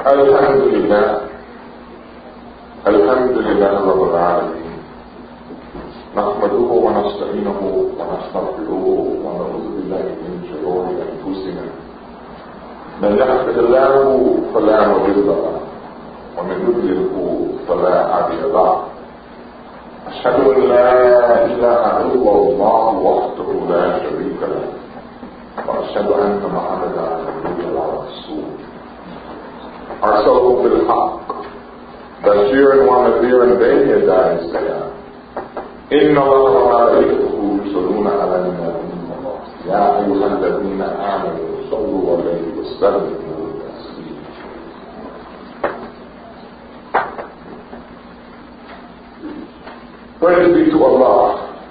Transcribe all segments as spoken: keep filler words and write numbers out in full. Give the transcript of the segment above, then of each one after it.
الحمد لله الحمد لله رب العالمين نحمده ونستعينه ونستغفره ونعوذ بالله من شرور انفسنا من يهده الله فلا مضل له ومن يضلله فلا هادي له اشهد ان لا اله الا الله وحده لا شريك له واشهد ان محمدا عبده ورسوله أرسله بالحق بشيرا ونذيرا بين يدي السلام إن الله وملائكته يصلون على النبي يا أيها الذين آمنوا صلوا عليه وسلموا تسليما. Praise be to Allah.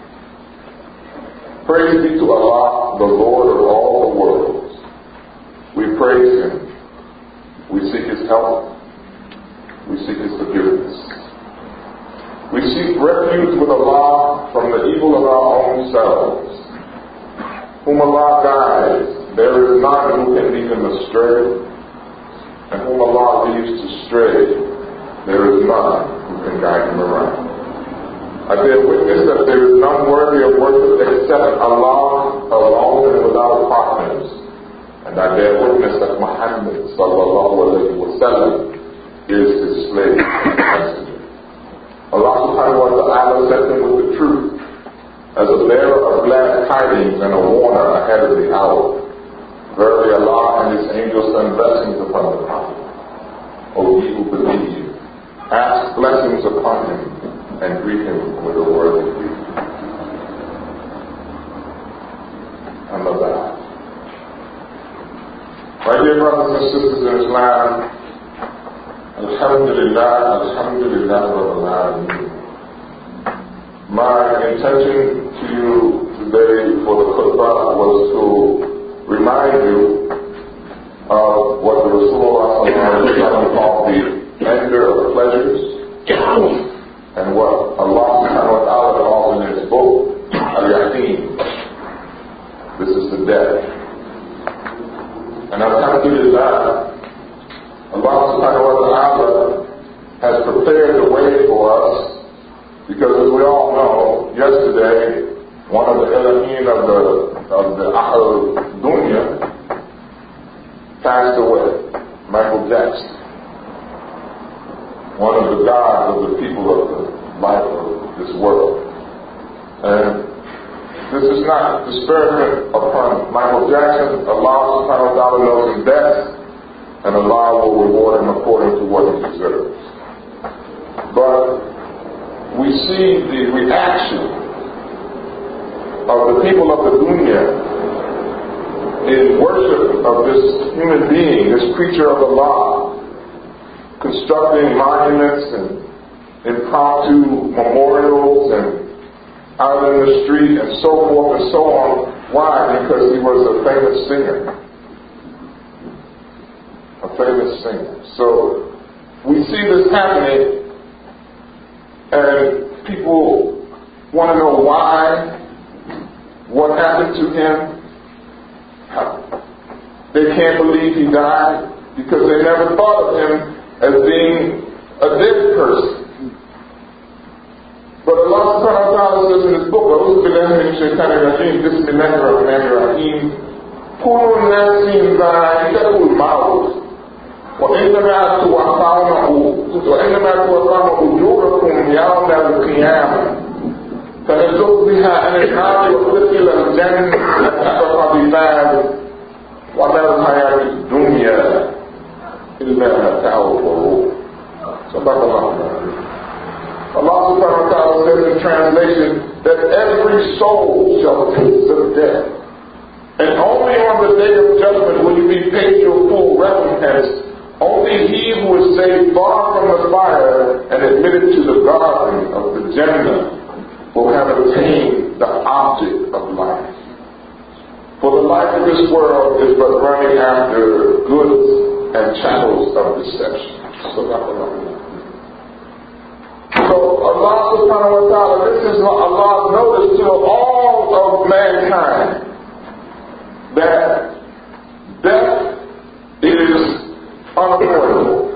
Praise be to Allah, the Lord of all the worlds. We praise Him. We seek His help. We seek His forgiveness. We seek refuge with Allah from the evil of our own selves. Whom Allah guides, there is none who can lead him astray. And whom Allah leaves to stray, there is none who can guide him around. I bear witness that there is none worthy of worship except Allah alone and without partners. And I bear witness that Muhammad sallallahu alayhi wa sallam is His slave and messenger. Allah subhanahu wa ta'ala sent him with the truth as a bearer of glad tidings and a warner ahead of the hour. Verily Allah and His angels send blessings upon the Prophet. O ye who believe, ask blessings upon him and greet him with a worthy greeting. Amma ba'd. My dear brothers and sisters in Islam, Alhamdulillah, Alhamdulillah Rabbil Alameen. My intention to you today for the khutbah was to remind you of what the Rasulullah called the ender of pleasures and what Allah subhanahu wa ta'ala calls in His book, Al-Yaqeen. This is the death. And Alhamdulillah, Allah subhanahu wa ta'ala has prepared the way for us, because as we all know, yesterday, one of the Elohim of the, of the Ahl Dunya passed away, Michael Jackson, one of the gods of the people of the life of this world. And this is not disparagement upon Michael Jackson. Allah subhanahu wa ta'ala knows his best, and Allah will reward him according to what he deserves. But we see the reaction of the people of the dunya in worship of this human being, this creature of Allah, constructing monuments and impromptu memorials and out in the street and so forth and so on. Why? Because he was a famous singer. A famous singer. So we see this happening, and people want to know why, what happened to him. They can't believe he died because they never thought of him as being a dead person. But Allah subhanahu wa ta'ala says in His book, أعوذ بالله من الشيطان الرجيم بسم الله الرحمن الرحيم كل نفس ذائقة الموت وإنما توفون وإنما توفون أجوركم يوم القيامة فمن زحزح عن النار وأدخل الجنة فقد فاز وما الحياة الدنيا إلا متاع الغرور. صدق الله العظيم. Allah subhanahu wa ta'ala says in translation that every soul shall taste of death. And only on the day of judgment will you be paid your full recompense. Only he who is saved far from the fire and admitted to the garden of the Jannah will have attained the object of life. For the life of this world is but running after goods and chattels of deception. So So Allah subhanahu wa ta'ala, this is Allah's notice to all of mankind that death is unavoidable.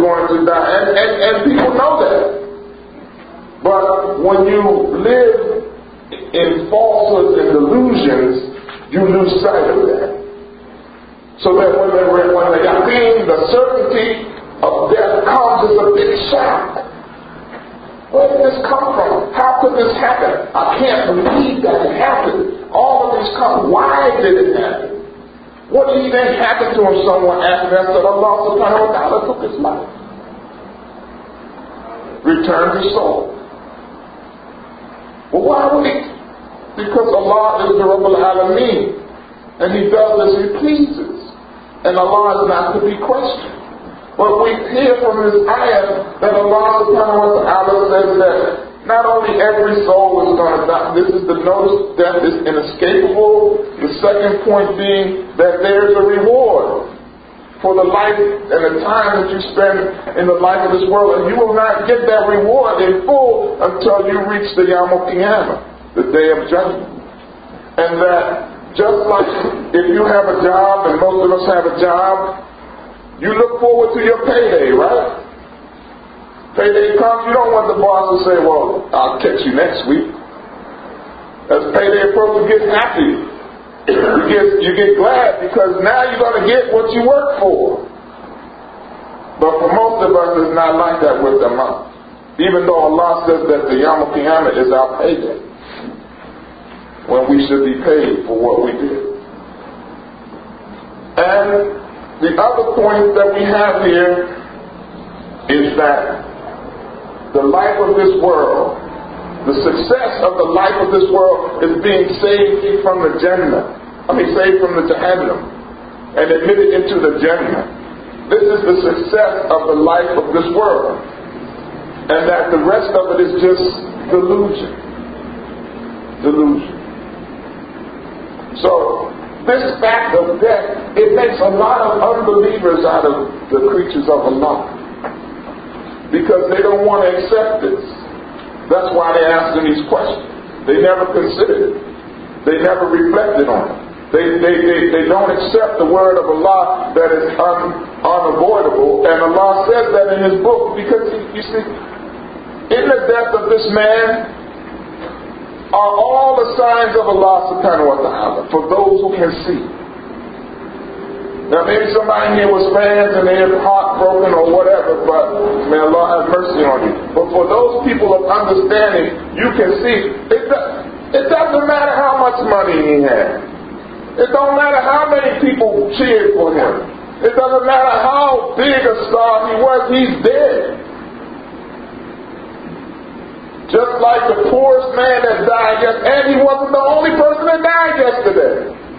going to die. And, and, and people know that. But when you live in falsehoods and delusions, you lose sight of that. So that when the, when the yaqeen, the certainty of death comes, it's a big shock. Where did this come from? How could this happen? I can't believe that it happened. All of these come. Why did it happen? What did even happen to him? Someone asked that, said Allah subhanahu wa ta'ala took his life. Returned his soul. Well, why would he? Because Allah is the Rabbul Alameen. And He does as He pleases. And Allah is not to be questioned. But we hear from this ayah that Allah subhanahu wa ta'ala says that not only every soul is going to die. This is the notice, death is inescapable. The second point being that there's a reward for the life and the time that you spend in the life of this world. And you will not get that reward in full until you reach the Yawm al-Qiyamah, the day of judgment. And that just like if you have a job, and most of us have a job, you look forward to your payday, right? Payday comes, you don't want the boss to say, well, I'll catch you next week. As payday approaches, you get happy. You get, you get glad because now you're going to get what you work for. But for most of us, it's not like that with the month. Even though Allah says that the Yawm al-Qiyamah is our payday, when we should be paid for what we did. And the other point that we have here is that the life of this world, the success of the life of this world is being saved from the Jannah. I mean, saved from the Jahannam and admitted into the Jannah. This is the success of the life of this world. And that the rest of it is just delusion. Delusion. So, this fact of death, it makes a lot of unbelievers out of the creatures of Allah. Because they don't want to accept this. That's why they're asking these questions. They never considered it. They never reflected on it. They, they, they, they don't accept the word of Allah that is un, unavoidable. And Allah says that in His book. Because, you see, in the death of this man are all the signs of Allah subhanahu wa ta'ala for those who can see. Now maybe somebody here was fans and they're heartbroken or whatever, but may Allah have mercy on you. But for those people of understanding, you can see, it, do, it doesn't matter how much money he had. It don't matter how many people cheered for him. It doesn't matter how big a star he was, he's dead. Just like the poorest man that died yesterday, and he wasn't the only person that died yesterday.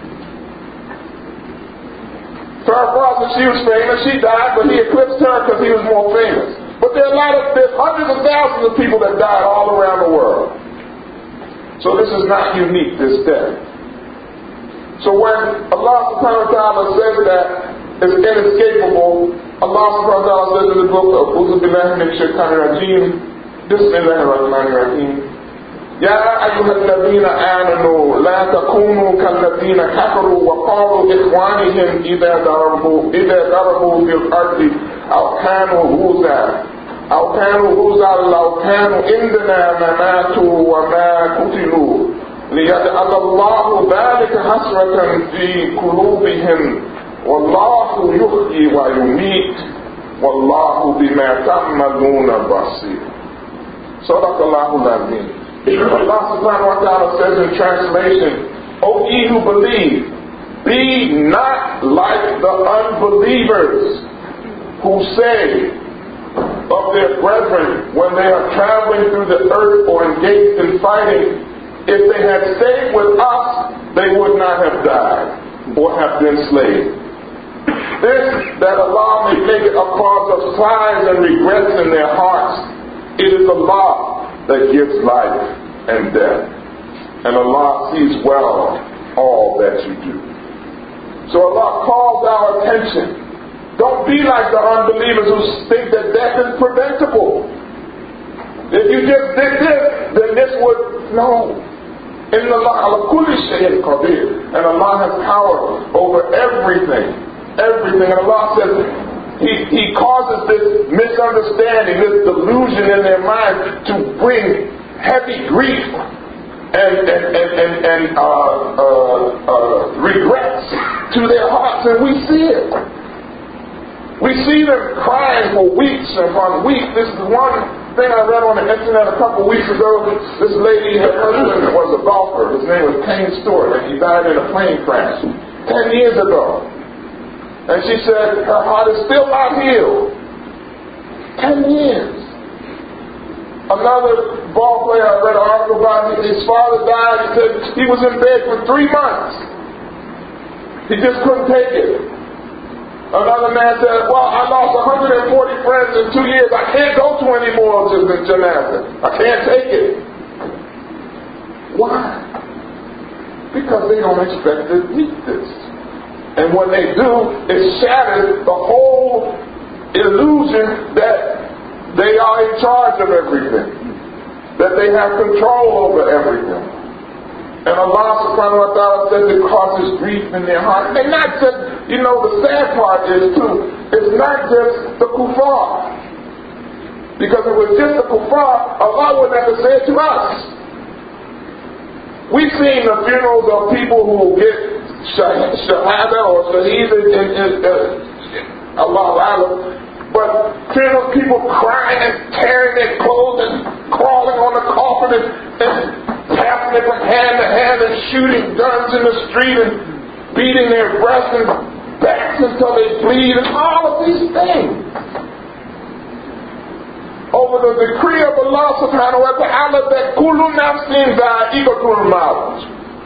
Farrah Fawcett, she was famous, she died, but he eclipsed her because he was more famous. But there are a lot of, there's hundreds of thousands of people that died all around the world. So this is not unique, this death. So when Allah subhanahu wa ta'ala says that it's inescapable, Allah subhanahu wa ta'ala says in the book of Uzu Billahi min Shaitanir Rajim, بسم الله الرحمن الرحيم يا أيها الذين آمنوا لا تكونوا كالذين كفروا وقالوا إخوانهم إذا ضربوا إذا ضربوا في الأرض أو كانوا غزا أو كانوا غزا لو كانوا عندنا ما ماتوا وما قتلوا ليجعل الله ذلك حسرة في قلوبهم والله يحيي ويميت والله بما تعملون بصير. Sadaqallahu al-Azim. Allah subhanahu wa ta'ala says in translation, O ye who believe, be not like the unbelievers who say of their brethren when they are traveling through the earth or engaged in fighting, if they had stayed with us, they would not have died or have been slain. This, that Allah may make it a cause of sighs and regrets in their hearts. It is Allah that gives life and death. And Allah sees well all that you do. So Allah calls our attention. Don't be like the unbelievers who think that death is preventable. If you just did this, then this would, no. Inna Allah ala kulli shay'in qadir. And Allah has power over everything. Everything. And Allah says, he, he causes this misunderstanding, this delusion in their mind to bring heavy grief and, and, and, and, and uh, uh, uh, regrets to their hearts, and we see it. We see them crying for weeks upon weeks. This is one thing I read on the internet a couple of weeks ago. This lady, her husband was a golfer. His name was Kane Stewart, and he died in a plane crash ten years ago. And she said her heart is still not healed. Ten years. Another ball player, I read an article about him, his father died. He said he was in bed for three months. He just couldn't take it. Another man said, well, I lost one hundred forty friends in two years. I can't go to any more gymnastics. I can't take it. Why? Because they don't expect to meet this. And when they do, it shatters the whole illusion that they are in charge of everything, that they have control over everything. And Allah subhanahu wa ta'ala says it causes grief in their heart. And not just, you know, the sad part is too, it's not just the kuffar. Because if it was just the kuffar, Allah would never say it to us. We've seen the funerals of people who get shahada or shaheed in, in uh, Allah Alam. But funerals, people crying and tearing their clothes and crawling on the coffin and, and passing it from hand to hand and shooting guns in the street and beating their breasts and backs until they bleed and all of these things. Over the decree of Allah subhanahu wa ta'ala that kullu nafsin dha'iqatul maut.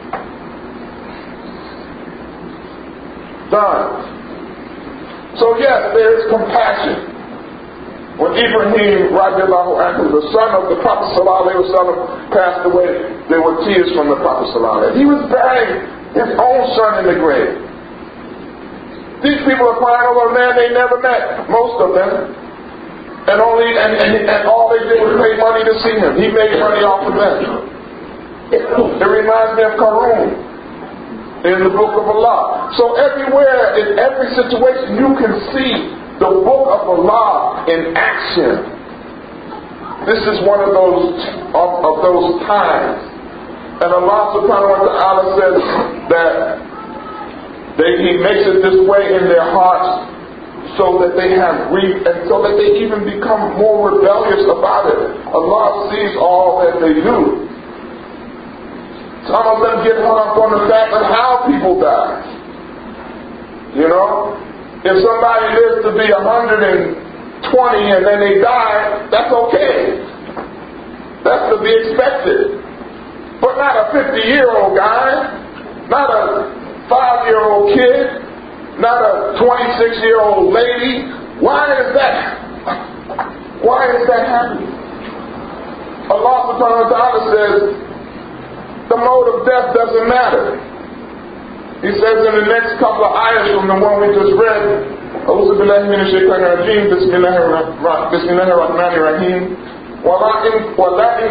Done. So yes, there is compassion. When Ibrahim, radiallahu anhu, the son of the Prophet sallallahu alaihi wasallam, passed away, there were tears from the Prophet sallallahu alaihi wasallam. He was burying his own son in the grave. These people are crying over a man they never met, most of them, and only and, and, and all they did was pay money to see him. He made money off of them. It reminds me of Qarun in the book of Allah. So everywhere, in every situation, you can see the book of Allah in action. This is one of those of, of those times. And Allah subhanahu wa ta'ala says that they, He makes it this way in their hearts so that they have grief and so that they even become more rebellious about it. Allah sees all that they do. Some of them get hung up on the fact of how people die. You know? If somebody lives to be one hundred twenty and then they die, that's okay. That's to be expected. But not a fifty-year-old guy, not a five-year-old kid, not a twenty-six-year-old lady. Why is that? Why is that happening? Allah subhanahu wa ta'ala says, the mode of death doesn't matter. He says in the next couple of ayahs from the one we just read, أعوذ بالله من الشيطان الرجيم بسم الله بسم الله الرحمن الرحيم ولئن ولئن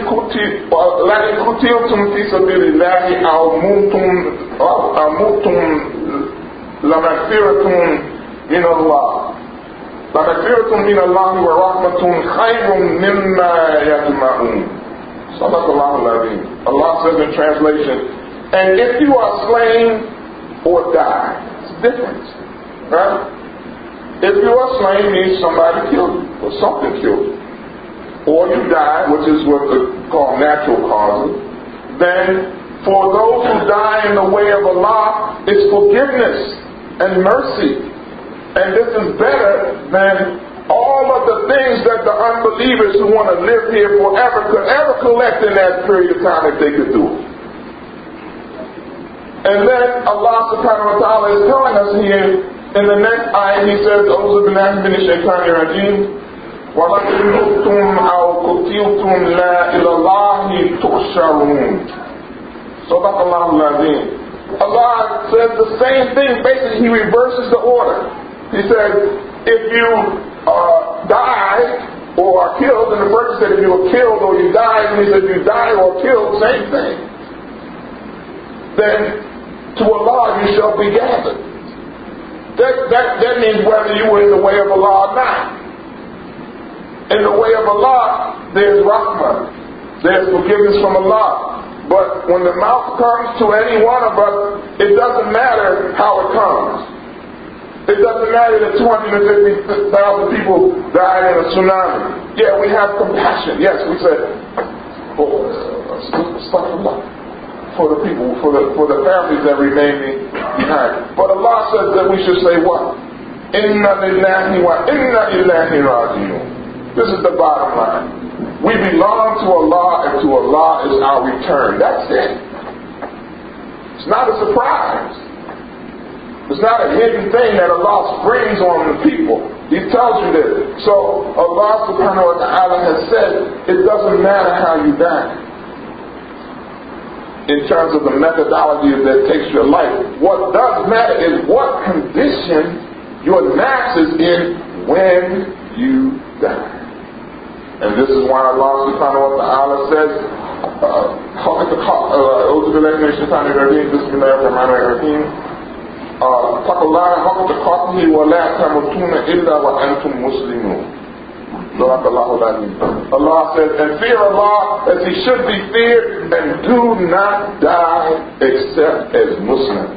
قتلتم في سبيل الله أو متم أو متم لمغفرة من الله لمغفرة من الله ورحمة خير مما يجمعون. Allah says in translation, and if you are slain or die, it's different, right? If you are slain means somebody killed you or something killed you, or you die, which is what we call natural causes. Then for those who die in the way of Allah, it's forgiveness and mercy, and this is better than all of the things that the unbelievers who want to live here forever could ever collect in that period of time if they could do it. And then Allah subhanahu wa ta'ala is telling us here in the next ayah, He says, أعوذ بالله من الشيطان الرجيم وَلَئِنْ مُتُّمْ أَوْ قُتِلْتُمْ لَا إِلَى اللَّهِ تُحْشَرُونَ. صدق الله العظيم. Allah says the same thing. Basically, He reverses the order. He says, if you uh, die or are killed, and the verse said if you were killed or you died, and he said if you die or killed, same thing. Then to Allah you shall be gathered. That, that, that means whether you were in the way of Allah or not. In the way of Allah, there's rahmah. There's forgiveness from Allah. But when the mouth comes to any one of us, it doesn't matter how it comes. It doesn't matter that two hundred fifty thousand people died in a tsunami. Yeah, we have compassion. Yes, we say, oh, for the people, for the for the families that remain behind. But Allah says that we should say what? Inna lillahi wa inna ilaihi raji'un. This is the bottom line. We belong to Allah, and to Allah is our return. That's it. It's not a surprise. It's not a hidden thing that Allah springs on the people. He tells you this. So Allah subhanahu wa ta'ala has said it doesn't matter how you die. In terms of the methodology that takes your life. What does matter is what condition your nafs is in when you die. And this is why Allah subhanahu wa ta'ala says, أعوذ بالله من الشيطان الرجيم بسم الله الرحمن الرحيم اتقوا الله حق تقاته ولا تموتون إلا وأنتم مسلمون. Allah says, and fear Allah as He should be feared, and do not die except as Muslims.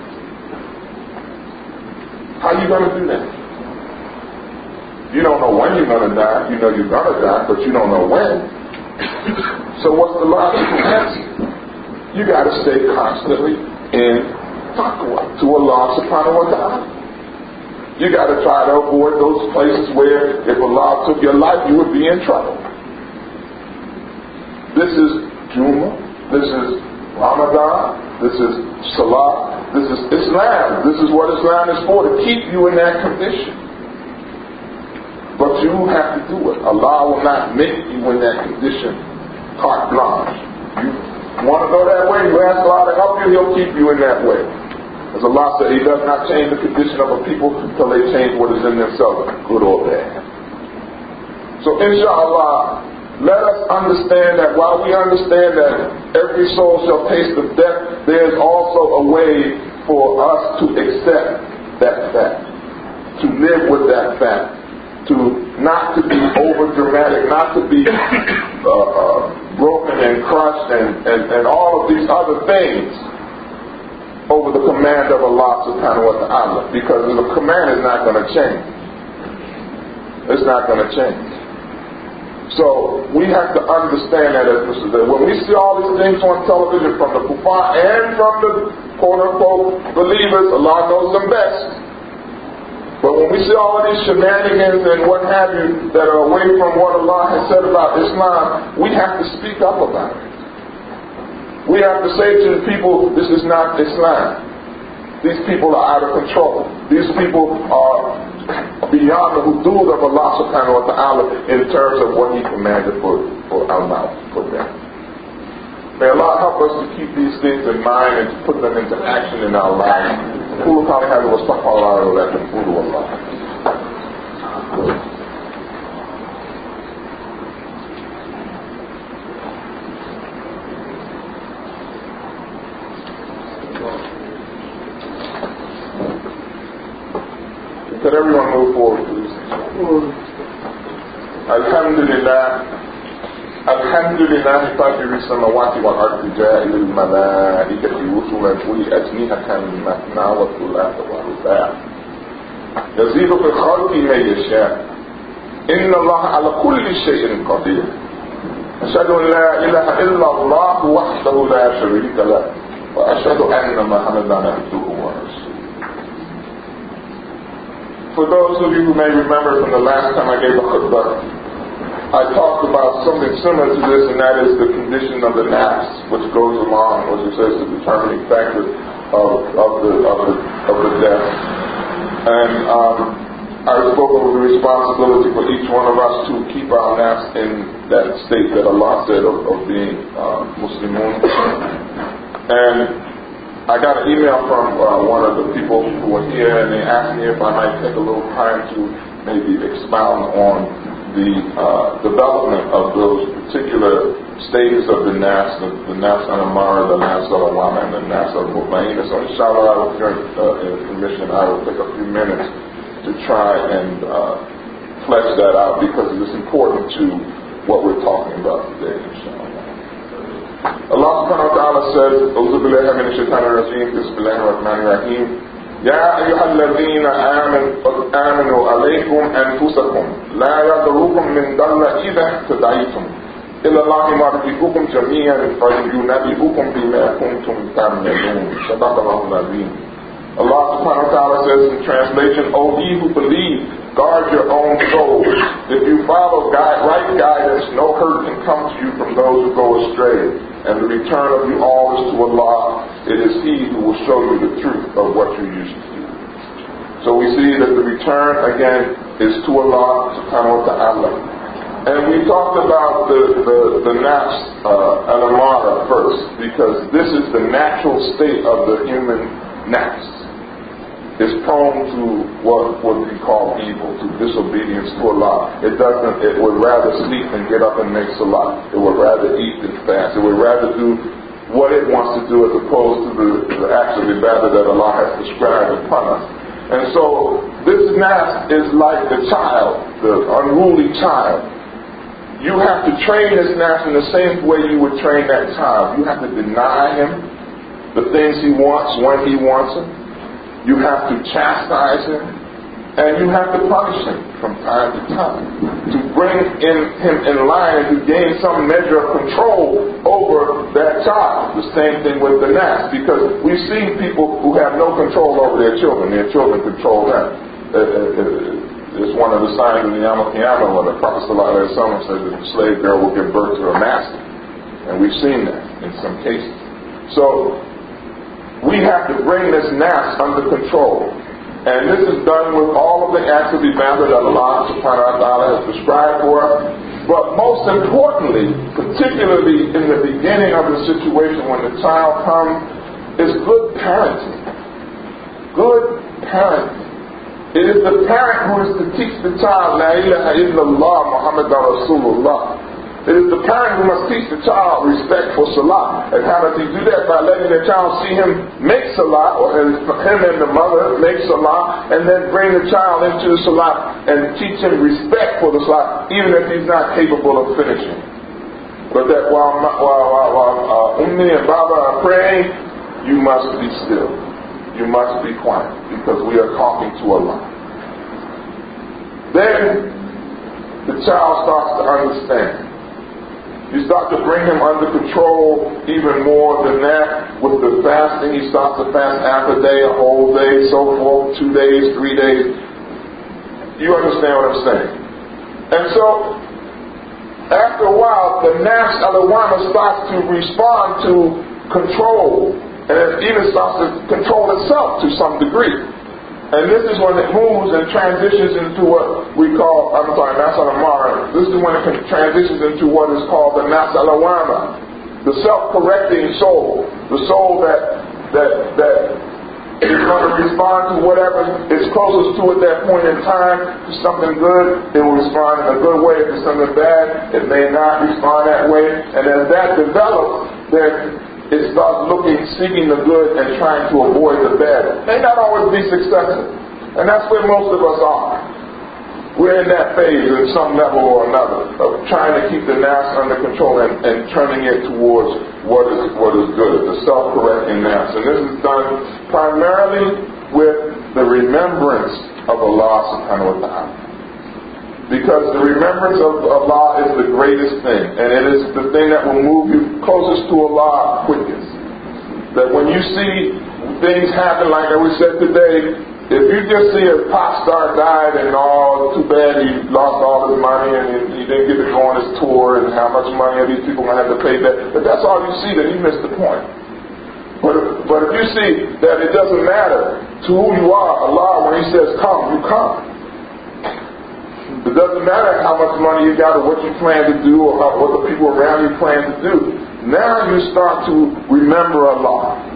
How are you going to do that? You don't know when you're going to die. You know you're going to die, but you don't know when. So what's the logical answer? You got to stay constantly in taqwa to Allah subhanahu wa ta'ala. You got to try to avoid those places where if Allah took your life, you would be in trouble. This is Jummah. This is Ramadan. This is Salah. This is Islam. This is what Islam is for, to keep you in that condition. But you have to do it. Allah will not make you in that condition carte blanche. You want to go that way, you ask Allah to help you, He'll keep you in that way. As Allah said, He does not change the condition of a people until they change what is in themselves, good or bad. So inshallah, let us understand that while we understand that every soul shall taste of death, there is also a way for us to accept that fact, to live with that fact, to not to be over dramatic, not to be uh, uh, broken and crushed and, and, and all of these other things over the command of Allah subhanahu wa ta'ala, because the command is not going to change. It's not going to change. So we have to understand that, that when we see all these things on television from the kuffar and from the quote-unquote believers, Allah knows them best. But when we see all of these shenanigans and what have you that are away from what Allah has said about Islam, we have to speak up about it. We have to say to the people, this is not Islam. These people are out of control. These people are beyond the hudud of Allah subhanahu wa ta'ala in terms of what He commanded for, for our mouth, for them. May Allah help us to keep these things in mind and to put them into action in our lives. قولوا قولي هذا واستغفر الله ولكم قولوا والله. Could everyone move forward, please? Alhamdulillah. Alhamdulillah, فاطر السماوات والأرض جاعل الملائكة رسلا أولي أجنحة مثنى وثلاث ورباع يزيد في الخلق ما يشاء إن الله على كل شيء قدير أشهد أن لا إله إلا الله وحده لا شريك له وأشهد أن محمدا عبده ورسوله. For those of you who may remember from the last time I gave a khutbah, I talked about something similar to this, and that is the condition of the nafs, which goes along, which it says, the determining factor of, of the of the of the death. And um, I spoke of the responsibility for each one of us to keep our nafs in that state that Allah said of, of being uh, Muslimun. And I got an email from uh, one of the people who were here, and they asked me if I might take a little time to maybe expound on the uh, development of those particular stages of the Nas, the, the Nas al-Amara, the Nas al-Awama, and the Nas al-Mubayna. So inshallah, with your uh, permission, I will take a few minutes to try and uh, flesh that out because it is important to what we're talking about today, inshallah. Allah subhanahu wa ta'ala says, A'udhu billahi min ash-shaytanir rajim, Bismillahir Rahmanir Rahim. يا أيها الذين آمنوا آمنوا عليكم أنفسكم لا يضركم من ضل إذا اهتديتم إلى الله مرجعكم جميعا فينبئكم بما كنتم تعملون صدق الله العظيم. Allah subhanahu wa ta'ala says in translation, O ye who believe, guard your own souls. If you follow guide, right guidance, no hurt can come to you from those who go astray. And the return of you all is to Allah. It is He who will show you the truth of what you used to do. So we see that the return, again, is to Allah subhanahu wa ta'ala. And we talked about the, the, the nafs, uh, al-amara first, because this is the natural state of the human nafs. Is prone to what would be called evil, to disobedience to Allah. It doesn't, it would rather sleep than get up and make salah. It would rather eat than fast. It would rather do what it wants to do as opposed to the, the acts of ibadah that Allah has prescribed upon us. And so, this nafs is like the child, the unruly child. You have to train this nafs in the same way you would train that child. You have to deny him the things he wants when he wants them. You have to chastise him, and you have to punish him from time to time to bring in him in line and to gain some measure of control over that child. The same thing with the nafs, because we've seen people who have no control over their children. Their children control them. It's one of the signs of the Yom Kippur when the Prophet ﷺ said that the slave girl will give birth to her master. And we've seen that in some cases. So, we have to bring this nafs under control. And this is done with all of the acts of ibadah that Allah subhanahu wa ta'ala has prescribed for us. But most importantly, particularly in the beginning of the situation when the child comes, is good parenting. Good parenting. It is the parent who is to teach the child, La ilaha illallah Muhammadan Rasulullah. It is the parent who must teach the child respect for salah. And how does he do that? By letting the child see him make salah, or him and the mother make salah, and then bring the child into the salah and teach him respect for the salah, even if he's not capable of finishing. But that while, while, while, while uh, Ummi and Baba are praying, you must be still. You must be quiet, because we are talking to Allah. Then the child starts to understand. You start to bring him under control even more than that. With the fasting, he starts to fast half a day, a whole day, so forth, two days, three days. You understand what I'm saying? And so, after a while, the nafs al-awama starts to respond to control, and it even starts to control itself to some degree. And this is when it moves and transitions into what we call, I'm sorry, Nas al-Amara. This is when it transitions into what is called the Nas al-Awama, the self-correcting soul, the soul that that that is going to respond to whatever is closest to at that point in time. To something good, it will respond in a good way. If it's something bad, it may not respond that way. And as that develops, then it starts looking, seeking the good and trying to avoid the bad. May not always be successful. And that's where most of us are. We're in that phase at some level or another of trying to keep the nafs under control and, and turning it towards what is what is good, the self-correcting nafs. And this is done primarily with the remembrance of Allah subhanahu wa ta'ala. Because the remembrance of Allah is the greatest thing, and it is the thing that will move you closest to Allah quickest. That when you see things happen like we said today, if you just see a pop star died and all, too bad he lost all his money and he didn't get to go on his tour and how much money are these people going to have to pay back, but that's all you see, then you miss the point. But, but if you see that it doesn't matter to who you are, Allah, when He says come, you come. It doesn't matter how much money you got or what you plan to do or how, what the people around you plan to do. Now you start to remember Allah.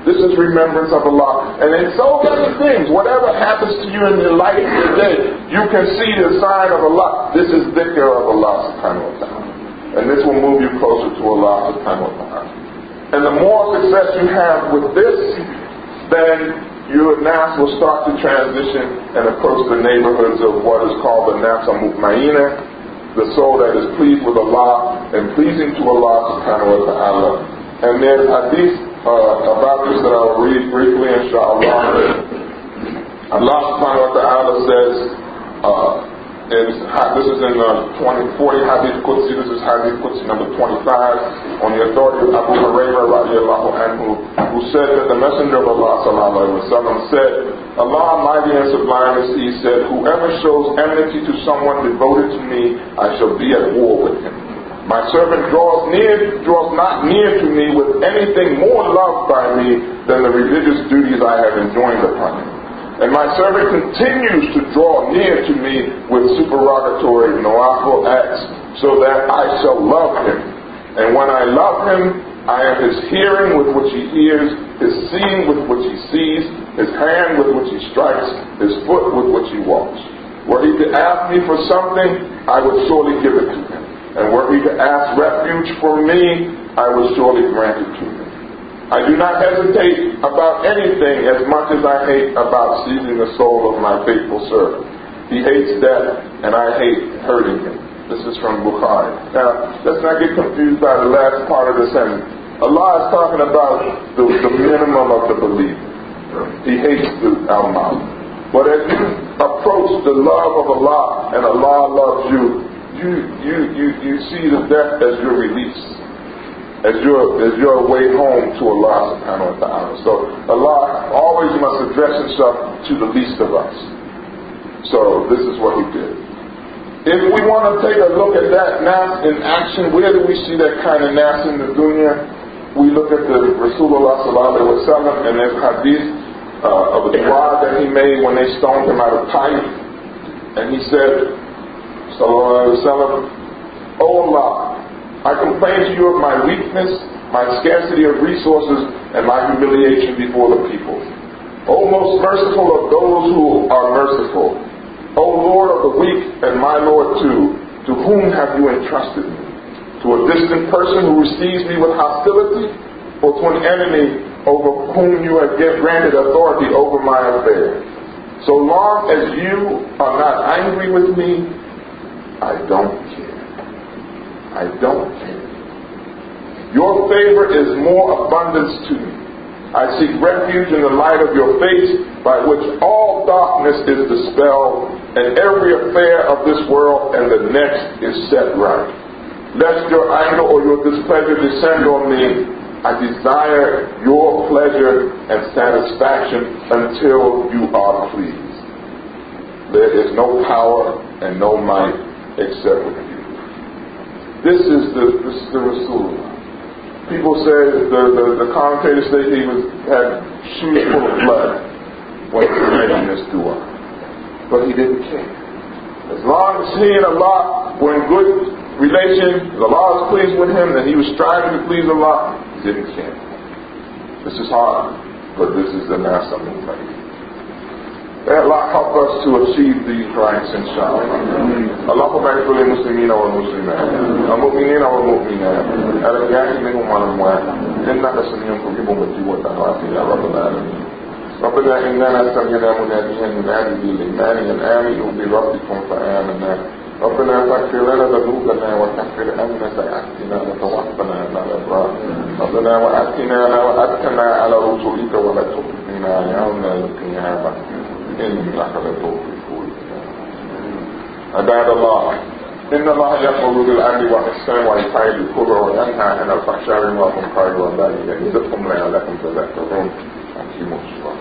This is remembrance of Allah. And in so many things, whatever happens to you in your life today, you can see the sign of Allah. This is dhikr of Allah subhanahu wa ta'ala. And this will move you closer to Allah subhanahu wa ta'ala. And the more success you have with this, then your nafs will start to transition and approach the neighborhoods of what is called the nafs al-mutmainah, the soul that is pleased with Allah and pleasing to Allah subhanahu wa ta'ala. And there's hadith uh, about this that I will read briefly, inshallah. Allah subhanahu wa ta'ala says, uh, in, this is in uh, twenty forty Hadith Qudsi, this is Hadith Qudsi number twenty-five, on the authority of Abu Hurairah radiallahu anhu, who said that the Messenger of Allah sallallahu alaihi wasallam said, Allah Almighty and Sublime is He, said, whoever shows enmity to someone devoted to me, I shall be at war with him. My servant draws near, draws not near to me with anything more loved by me than the religious duties I have enjoined upon him. And my servant continues to draw near to me with supererogatory nawafil acts, so that I shall love him. And when I love him, I am his hearing with which he hears, his seeing with which he sees, his hand with which he strikes, his foot with which he walks. Were he to ask me for something, I would surely give it to him. And were he to ask refuge for me, I would surely grant it to him. I do not hesitate about anything as much as I hate about seizing the soul of my faithful servant. He hates death, and I hate hurting him. This is from Bukhari. Now, let's not get confused by the last part of the sentence. Allah is talking about the, the minimum of the believer. He hates the al-mal. But as you approach the love of Allah, and Allah loves you, you, you, you, you see the death as your release. As your, as your way home to Allah subhanahu wa ta'ala. So Allah always must address himself to the least of us. So this is what he did. If we want to take a look at that nafs in action, where do we see that kind of nafs in the dunya? We look at the Rasulullah sallallahu alaihi wasallam and there's hadith uh, of a dua that he made when they stoned him out of Taif. And he said, sallallahu alaihi wasallam, O Allah, I complain to you of my weakness, my scarcity of resources, and my humiliation before the people. O most merciful of those who are merciful, O Lord of the weak and my Lord too, to whom have you entrusted me? To a distant person who receives me with hostility, or to an enemy over whom you have granted authority over my affairs? So long as you are not angry with me, I don't care. I don't care. Your favor is more abundance to me. I seek refuge in the light of your face, by which all darkness is dispelled, and every affair of this world and the next is set right. Lest your anger or your displeasure descend on me, I desire your pleasure and satisfaction until you are pleased. There is no power and no might except with you. This is the this is the Rasulullah. People say, the, the, the commentators say he was had shoes full of blood when he was making this dua. But he didn't care. As long as he and Allah were in good relation, as Allah was pleased with him, and he was striving to please Allah, he didn't care. This is hard, but this is the nafs al-mutmainah. May Allah help us to achieve these rights, inshallah. Allahumma اغفر للمسلمين والمسلمات المؤمنين والمؤمنات الأحياء منهم والأموات إنك سميع قريب مجيب الدعوات يا رب العالمين. ربنا إننا سمعنا مناديا ينادي بالإيمان أن آمنوا بربكم فآمنا. ربنا فاغفر لنا ذنوبنا وكفر عنا سيئاتنا وتوفنا مع الأبرار. ربنا وآتنا وآتنا على رسلك ولا تخزنا يوم القيامة إنك لتوفيق. عباد الله، إن الله يأمر بالعدل والإحسان وإيتاء ذي القربى وينهى عن الفحشاء والمنكر والبغي يعظكم لعلكم تذكرون. أقيموا الصلاة.